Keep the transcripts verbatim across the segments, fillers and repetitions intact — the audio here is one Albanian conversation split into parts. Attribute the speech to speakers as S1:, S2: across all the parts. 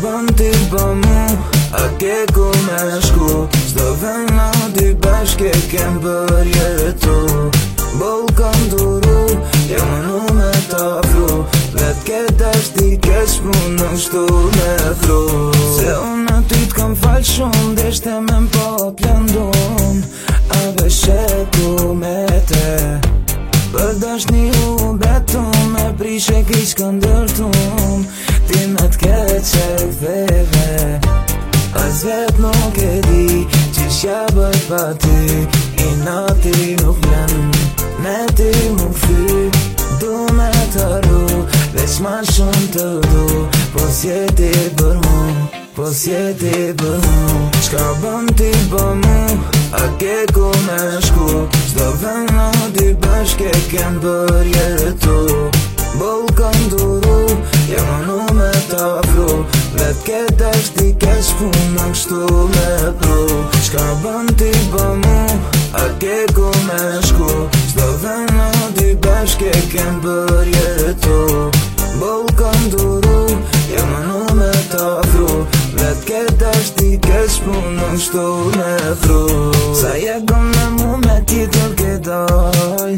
S1: bën ti pa mu, a ke ku me shku? S'do vena dy bashke kem për jetu. Boll kam duru, jam mënu me t'afru, vet ket ashtë ti kesh punë shtu me thru. Se unë aty t'kam fal shumë, deshte me m'po plandun, a besheku me te. Për dashni u betum, me prishe kiq ka ndërtum, ti me t'keqe veve. As vet nuk e di, qishja bëj pa ty, i nati nuk vlen, me ti mu fy. Du me t'arru, veç ma shumë të du, po s'jeti për mu, po s'jeti për mu. Qka bën ti pa mu, a ke ku me shku? S'do vena dy bashke kem për jetu. Boll kam duru, jam mënu me t'afru, vet ket ashtë ti kesh punë kështu me pru. Qka bën ti pa mu, a ke ku me shku? S'do vena dy bashke kem për jetu. Boll kam duru, jam mënu me t'afru, vet ket ashtë ti kesh punë kështu me pru. Sa je kom me mu me tjetër ke doj,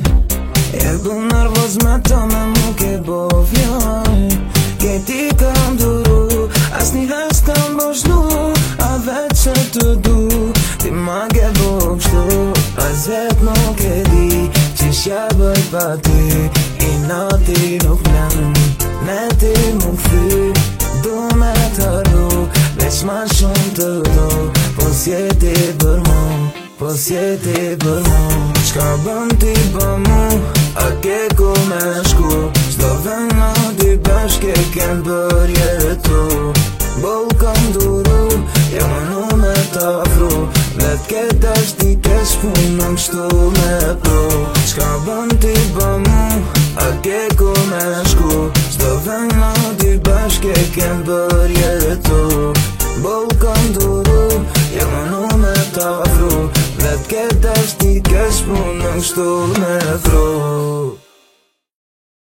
S1: e du nervoz me to me mu ke bo vjoj. Ke ti kam duru, as një hes kam boshnu, a vet që të du, ti ma ke bo kështu. As vet nuk e di, qishja bëj pa ty, i nati nuk vlen, me ti mu fy. Du me t'arru, veç ma shumë të du, po s'jeti për mu, po s'jeti për mu. Qka bën ti pa mu, a ke ku me shku? S'do vena dy bashke kem për jetu. Boll kam duru, jam mënu me t'afru, vet ket ashtë ti kesh punë kështu me pru. Qka bën ti pa mu, a ke ku me shku? S'do vena dy bashke kem për jetu. Boll kam duru, jam mënu me t'afru, vet ket ashtë ti kesh punë kështu me pru.